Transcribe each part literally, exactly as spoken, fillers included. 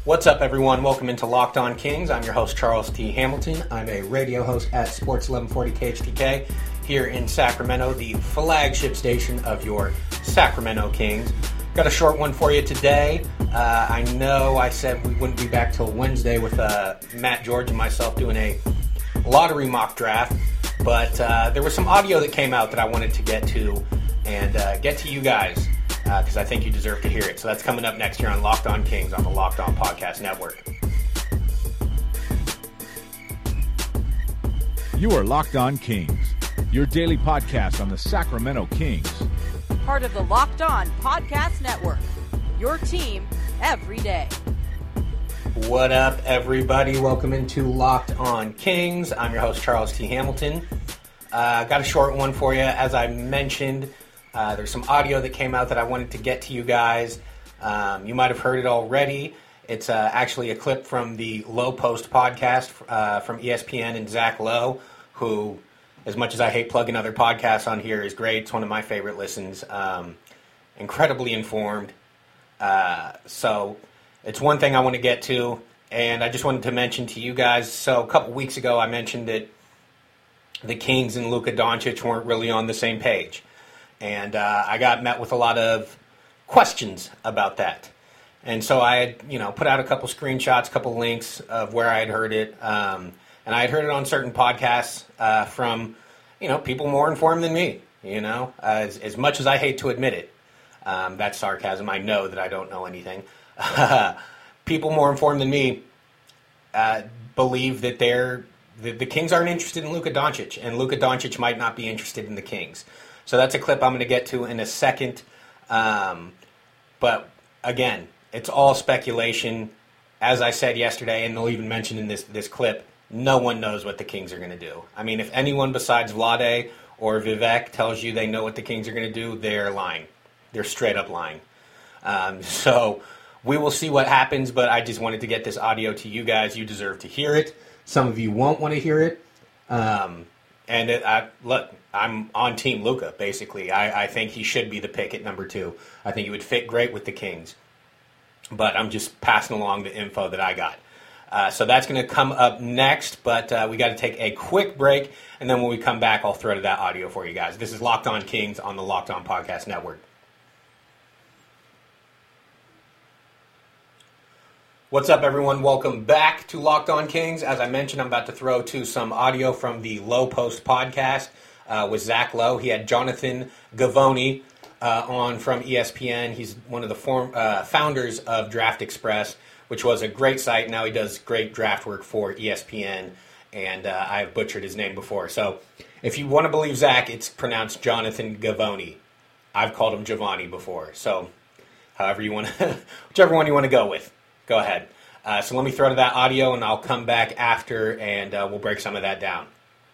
What's up, everyone? Welcome into Locked On Kings. I'm your host, Charles T. Hamilton. I'm a radio host at Sports eleven forty K H T K here in Sacramento, the flagship station of your Sacramento Kings. Got a short one for you today. Uh, I know I said we wouldn't be back till Wednesday with uh, Matt George and myself doing a lottery mock draft, but uh, there was some audio that came out that I wanted to get to and uh, get to you guys, because uh, I think you deserve to hear it. So that's coming up next here on Locked On Kings on the Locked On Podcast Network. You are Locked On Kings, your daily podcast on the Sacramento Kings. Part of the Locked On Podcast Network, your team every day. What up, everybody? Welcome into Locked On Kings. I'm your host, Charles T. Hamilton. Uh, got a short one for you. As I mentioned, Uh, there's some audio that came out that I wanted to get to you guys. Um, you might have heard it already. It's uh, actually a clip from the Low Post podcast uh, from E S P N and Zach Lowe, who, as much as I hate plugging other podcasts on here, is great. It's one of my favorite listens. Um, incredibly informed. Uh, so it's one thing I want to get to, and I just wanted to mention to you guys. So a couple weeks ago, I mentioned that the Kings and Luka Doncic weren't really on the same page. And uh, I got met with a lot of questions about that. And so I had, you know, put out a couple screenshots, a couple links of where I had heard it. Um, and I had heard it on certain podcasts uh, from, you know, people more informed than me, you know, as, as much as I hate to admit it. Um, that's sarcasm. I know that I don't know anything. People more informed than me uh, believe that they're, the, the Kings aren't interested in Luka Doncic, and Luka Doncic might not be interested in the Kings. So that's a clip I'm going to get to in a second. Um, but again, it's all speculation. As I said yesterday, and they'll even mention in this, this clip, no one knows what the Kings are going to do. I mean, if anyone besides Vlade or Vivek tells you they know what the Kings are going to do, they're lying. They're straight up lying. Um, so we will see what happens, but I just wanted to get this audio to you guys. You deserve to hear it. Some of you won't want to hear it. Um, and it, I, look, I'm on Team Luka, basically. I, I think he should be the pick at number two. I think he would fit great with the Kings. But I'm just passing along the info that I got. Uh, so that's going to come up next, but uh, we got to take a quick break, and then when we come back, I'll throw to that audio for you guys. This is Locked On Kings on the Locked On Podcast Network. What's up, everyone? Welcome back to Locked On Kings. As I mentioned, I'm about to throw to some audio from the Low Post podcast uh, with Zach Lowe. He had Jonathan Givony uh, on from E S P N. He's one of the form, uh, founders of Draft Express, which was a great site. Now he does great draft work for E S P N, and uh, I've butchered his name before. So if you want to believe Zach, it's pronounced Jonathan Givony. I've called him Giovanni before. So however you want to, whichever one you want to go with. Go ahead. Uh, so let me throw to that audio, and I'll come back after, and uh, we'll break some of that down.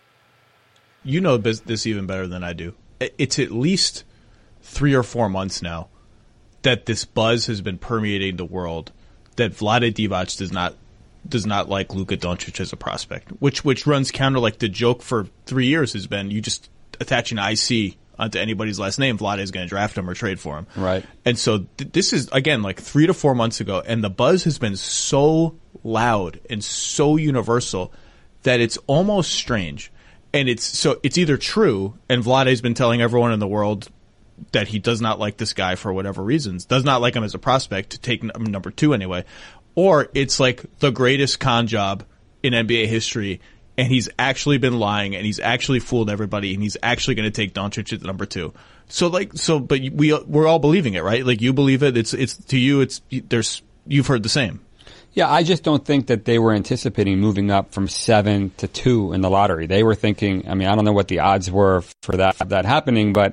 You know this even better than I do. It's at least three or four months now that this buzz has been permeating the world that Vlade Divac does not does not like Luka Doncic as a prospect, which which runs counter. Like the joke for three years has been you just attach an I C onto anybody's last name, Vlade is going to draft him or trade for him. Right. And so th- this is, again, like three to four months ago, and the buzz has been so loud and so universal that it's almost strange. And it's so it's either true, and Vlade's been telling everyone in the world that he does not like this guy for whatever reasons, does not like him as a prospect, to take n- number two anyway, or it's like the greatest con job in N B A history, and he's actually been lying, and he's actually fooled everybody, and he's actually going to take Doncic at number two. So, like, so, but we we're all believing it, right? Like, you believe it. It's it's to you. It's there's you've heard the same. Yeah, I just don't think that they were anticipating moving up from seven to two in the lottery. They were thinking. I mean, I don't know what the odds were for that that happening, but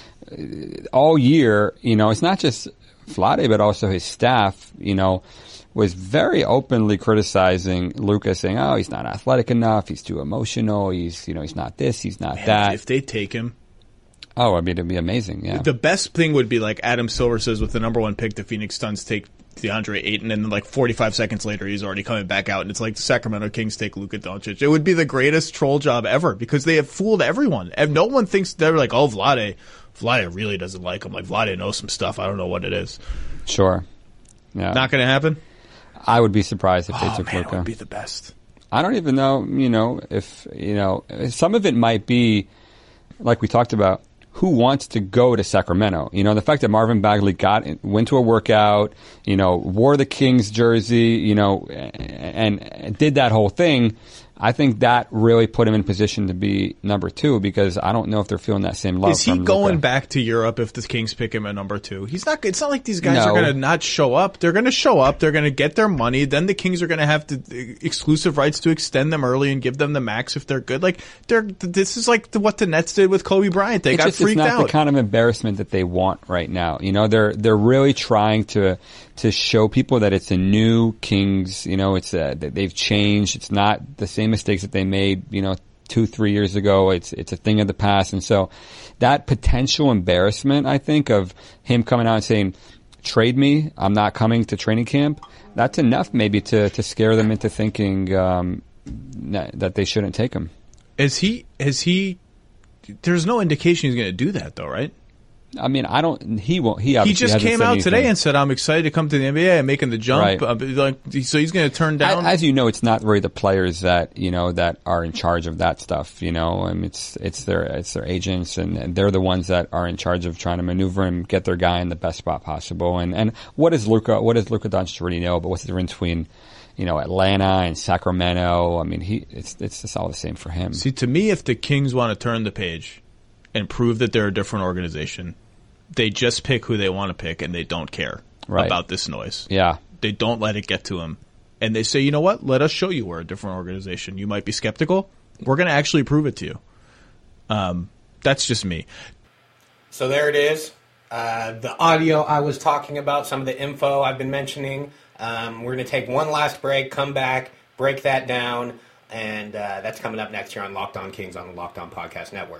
all year, you know, it's not just Vlade, but also his staff, you know, was very openly criticizing Luka, saying, "Oh, he's not athletic enough. He's too emotional. He's, you know, he's not this. He's not Man, that." If they take him, oh, I mean, it'd be amazing. Yeah. The best thing would be like Adam Silver says, with the number one pick, the Phoenix Suns take DeAndre Ayton, and then like forty-five seconds later, he's already coming back out, and it's like the Sacramento Kings take Luka Doncic. It would be the greatest troll job ever because they have fooled everyone, and no one thinks they're like, "Oh, Vlade, Vlade really doesn't like him." Like Vlade knows some stuff. I don't know what it is. Sure. Yeah. Not going to happen. I would be surprised if they Oh took man, it Luka. would be the best. I don't even know, you know, if, you know, some of it might be, like we talked about, who wants to go to Sacramento? You know, the fact that Marvin Bagley got went to a workout, you know, wore the Kings jersey, you know, and, and did that whole thing. I think that really put him in position to be number two because I don't know if they're feeling that same love. Is he from going Luka. back to Europe if the Kings pick him at number two? He's not. It's not like these guys No. are going to not show up. They're going to show up. They're going to get their money. Then the Kings are going to have to, exclusive rights to extend them early and give them the max if they're good. Like they're. This is like the, what the Nets did with Kobe Bryant. They It's got just, freaked it's not out. the kind of embarrassment that they want right now. You know, they're they're really trying to to show people that it's a new Kings. You know, it's a, that they've changed. It's not the same mistakes that they made. You know, two, three years ago. It's it's a thing of the past. And so that potential embarrassment, I think, of him coming out and saying, trade me, I'm not coming to training camp, that's enough maybe to, to scare them into thinking um, that, that they shouldn't take him. Is he, is he, there's no indication he's going to do that though, right? I mean, I don't. He won't. He He obviously just hasn't came said out anything. today and said, "I'm excited to come to the N B A. I'm making the jump." Right. Uh, like, so he's going to turn down. As you know, it's not really the players that you know that are in charge of that stuff. You know, I mean, it's it's their it's their agents, and, and they're the ones that are in charge of trying to maneuver and get their guy in the best spot possible. And and what is Luka? What does Luka Doncic already know? But what's the difference between you know Atlanta and Sacramento? I mean, he it's it's just all the same for him. See, to me, if the Kings want to turn the page and prove that they're a different organization, they just pick who they want to pick, and they don't care Right. about this noise. Yeah. They don't let it get to them. And they say, you know what? Let us show you we're a different organization. You might be skeptical. We're going to actually prove it to you. Um, that's just me. So there it is. Uh, the audio I was talking about, some of the info I've been mentioning. Um, we're going to take one last break, come back, break that down, and uh, that's coming up next year on Locked On Kings on the Locked On Podcast Network.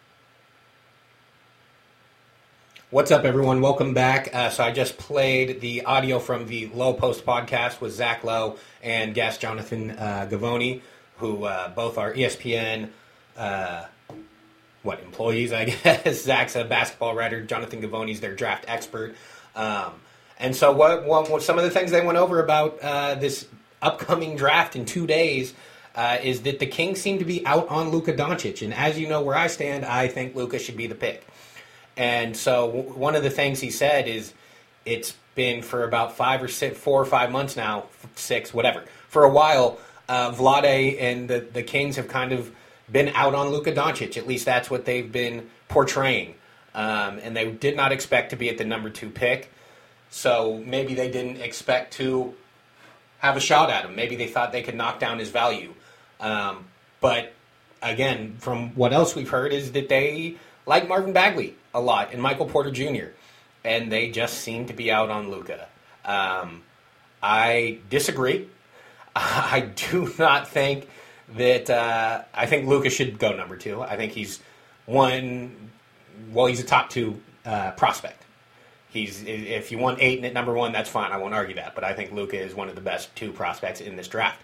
What's up, everyone? Welcome back. Uh, so I just played the audio from the Low Post podcast with Zach Lowe and guest Jonathan uh, Givony, who uh, both are E S P N, uh, what, employees, I guess. Zach's a basketball writer. Jonathan Givony's their draft expert. Um, and so what, what, what some of the things they went over about uh, this upcoming draft in two days uh, is that the Kings seem to be out on Luka Doncic. And as you know where I stand, I think Luka should be the pick. And so w- one of the things he said is it's been for about five or six, four or five months now, six, whatever. For a while, uh, Vlade and the, the Kings have kind of been out on Luka Doncic. At least that's what they've been portraying. Um, and they did not expect to be at the number two pick. So maybe they didn't expect to have a shot at him. Maybe they thought they could knock down his value. Um, but again, from what else we've heard is that they like Marvin Bagley a lot and Michael Porter Junior And they just seem to be out on Luka. Um, I disagree. I do not think that uh, I think Luka should go number two. I think he's one. Well, he's a top two uh, prospect. He's if you want eight and at number one, that's fine. I won't argue that. But I think Luka is one of the best two prospects in this draft.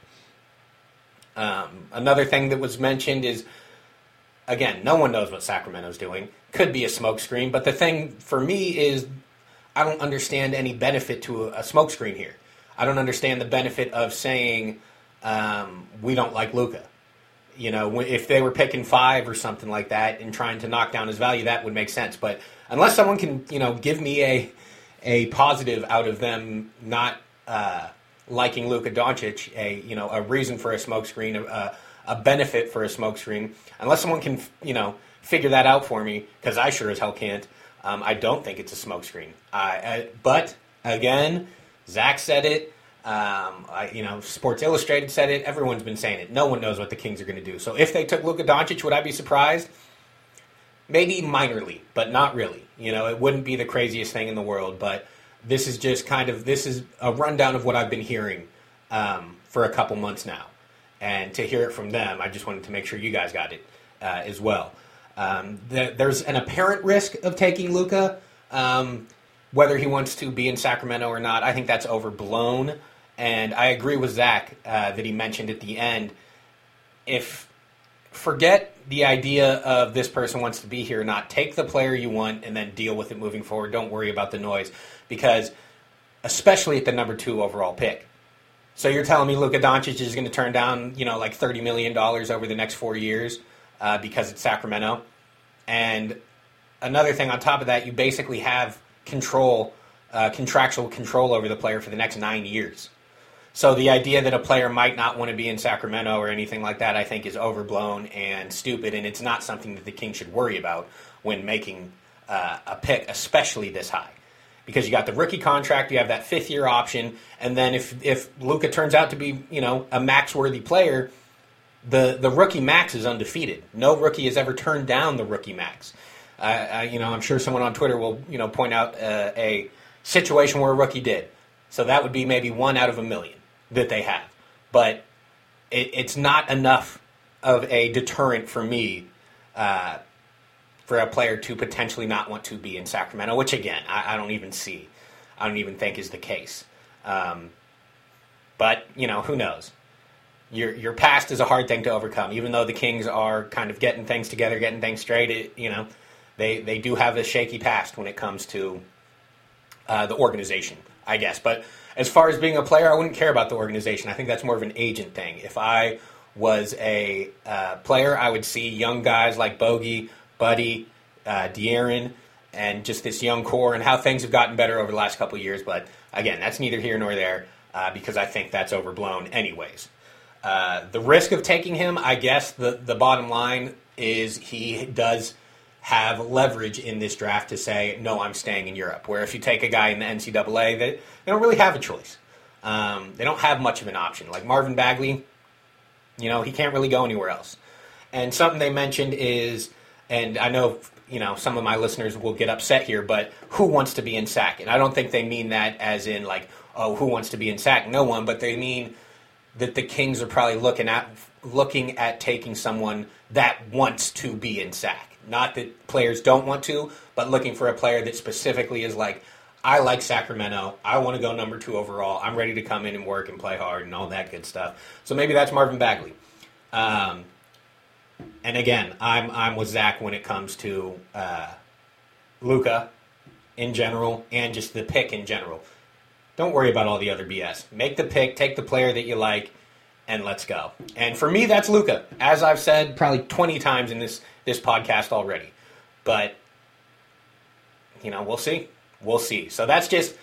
Um, another thing that was mentioned is, again, no one knows what Sacramento's doing. Could be a smokescreen, but the thing for me is I don't understand any benefit to a, a smokescreen here. I don't understand the benefit of saying um, we don't like Luka. You know, if they were picking five or something like that and trying to knock down his value, that would make sense. But unless someone can, you know, give me a a positive out of them not uh, liking Luka Doncic, a you know a reason for a smokescreen, a, a benefit for a smokescreen, unless someone can, you know, figure that out for me, because I sure as hell can't. Um, I don't think it's a smokescreen. Uh, uh, but again, Zach said it. Um, I, you know, Sports Illustrated said it. Everyone's been saying it. No one knows what the Kings are going to do. So if they took Luka Doncic, would I be surprised? Maybe minorly, but not really. You know, it wouldn't be the craziest thing in the world. But this is just kind of this is a rundown of what I've been hearing um, for a couple months now, and to hear it from them, I just wanted to make sure you guys got it uh, as well. Um, the, there's an apparent risk of taking Luka, um, whether he wants to be in Sacramento or not. I think that's overblown. And I agree with Zach uh, that he mentioned at the end, if forget the idea of this person wants to be here or not, take the player you want and then deal with it moving forward. Don't worry about the noise, because especially at the number two overall pick, So you're telling me Luka Doncic is going to turn down, you know, like thirty million dollars over the next four years uh, because it's Sacramento? And another thing on top of that, you basically have control, uh, contractual control over the player for the next nine years. So the idea that a player might not want to be in Sacramento or anything like that, I think, is overblown and stupid, and it's not something that the Kings should worry about when making uh, a pick, especially this high. Because you got the rookie contract, you have that fifth-year option, and then if if Luka turns out to be, you know, a max-worthy player, the, the rookie max is undefeated. No rookie has ever turned down the rookie max. Uh, uh, you know, I'm sure someone on Twitter will, you know, point out uh, a situation where a rookie did. So that would be maybe one out of a million that they have. But it, it's not enough of a deterrent for me uh, for a player to potentially not want to be in Sacramento, which, again, I, I don't even see. I don't even think is the case. Um, but, you know, who knows? Your your past is a hard thing to overcome. Even though the Kings are kind of getting things together, getting things straight, it, you know, they, they do have a shaky past when it comes to uh, the organization, I guess. But as far as being a player, I wouldn't care about the organization. I think that's more of an agent thing. If I was a uh, player, I would see young guys like Bogey, Buddy, uh, De'Aaron, and just this young core and how things have gotten better over the last couple of years. But again, that's neither here nor there uh, because I think that's overblown anyways. Uh, the risk of taking him, I guess the, the bottom line is he does have leverage in this draft to say, no, I'm staying in Europe. Where if you take a guy in the N C double A, they, they don't really have a choice. Um, they don't have much of an option. Like Marvin Bagley, you know, he can't really go anywhere else. And something they mentioned is, and I know, you know, some of my listeners will get upset here, but who wants to be in Sac? And I don't think they mean that as in like, oh, who wants to be in Sac? No one, but they mean that the Kings are probably looking at looking at taking someone that wants to be in Sac. Not that players don't want to, but looking for a player that specifically is like, I like Sacramento. I want to go number two overall. I'm ready to come in and work and play hard and all that good stuff. So maybe that's Marvin Bagley. Um, and again, I'm I'm with Zach when it comes to uh, Luka in general and just the pick in general. Don't worry about all the other B S. Make the pick, take the player that you like, and let's go. And for me, that's Luka. As I've said probably twenty times in this, this podcast already. But, you know, we'll see. We'll see. So that's just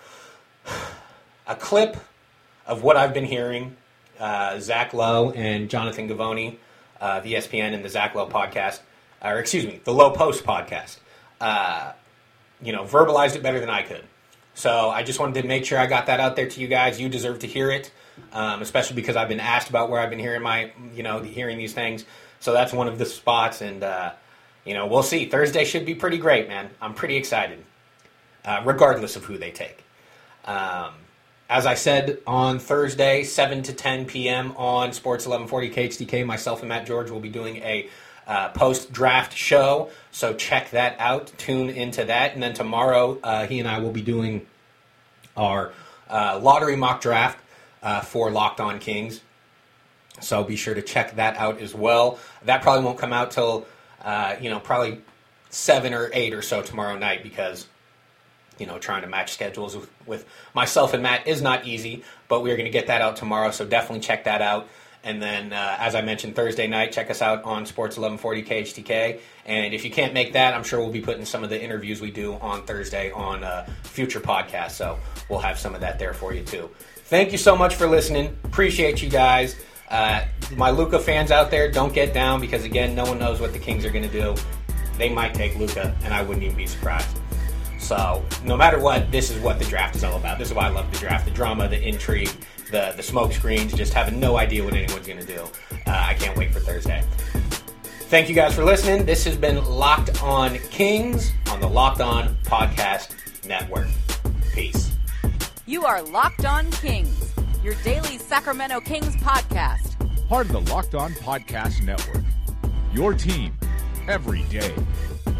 a clip of what I've been hearing. Uh, Zach Lowe and Jonathan Givony, uh, of E S P N and the Zach Lowe podcast, or excuse me, the Lowe Post podcast, uh, you know, verbalized it better than I could. So I just wanted to make sure I got that out there to you guys. You deserve to hear it, um, especially because I've been asked about where I've been hearing my, you know, hearing these things. So that's one of the spots, and uh, you know, we'll see. Thursday should be pretty great, man. I'm pretty excited, uh, regardless of who they take. Um, as I said on Thursday, seven to ten p.m. on Sports eleven forty K H D K, myself and Matt George will be doing a Uh, post-draft show, so check that out. Tune into that. And then tomorrow, uh, he and I will be doing our uh, lottery mock draft uh, for Locked On Kings. So be sure to check that out as well. That probably won't come out till, uh, you know, probably seven or eight or so tomorrow night because, you know, trying to match schedules with, with myself and Matt is not easy, but we're going to get that out tomorrow, so definitely check that out. And then, uh, as I mentioned, Thursday night, check us out on Sports eleven forty K H T K. And if you can't make that, I'm sure we'll be putting some of the interviews we do on Thursday on uh, future podcasts. So we'll have some of that there for you, too. Thank you so much for listening. Appreciate you guys. Uh, my Luka fans out there, don't get down because, again, no one knows what the Kings are going to do. They might take Luka, and I wouldn't even be surprised. So no matter what, this is what the draft is all about. This is why I love the draft, the drama, the intrigue, the the smoke screens, just having no idea what anyone's going to do. Uh, I can't wait for Thursday. Thank you guys for listening. This has been Locked On Kings on the Locked On Podcast Network. Peace. You are Locked On Kings, your daily Sacramento Kings podcast. Part of the Locked On Podcast Network. Your team every day.